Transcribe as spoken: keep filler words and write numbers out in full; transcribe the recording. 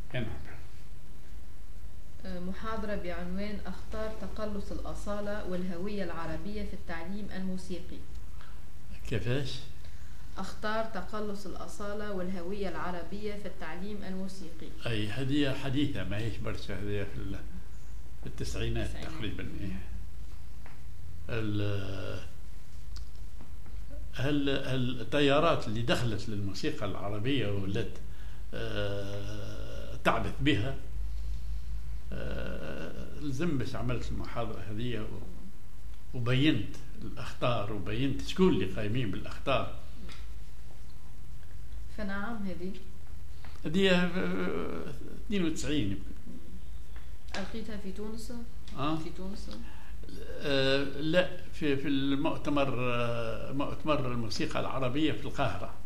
نعم. محاضرة بعنوان أخطار تقلص الأصالة والهوية العربية في التعليم الموسيقي. كيفاش؟ أخطار تقلص الأصالة والهوية العربية في التعليم الموسيقي. أي هذه حديثة، ما هيش برشا، هذه في التسعينات تقريبا. هل التيارات اللي دخلت للموسيقى العربية ولات تعبث بها، لزم باش عملت المحاضرة هذه وبينت الأخطار وبينت شكون اللي قايمين بالأخطار. فنعم هذه هذه اثنين وتسعين ألقيتها في تونس. آه؟ في تونس آه لا، في في المؤتمر، مؤتمر الموسيقى العربية في القاهرة.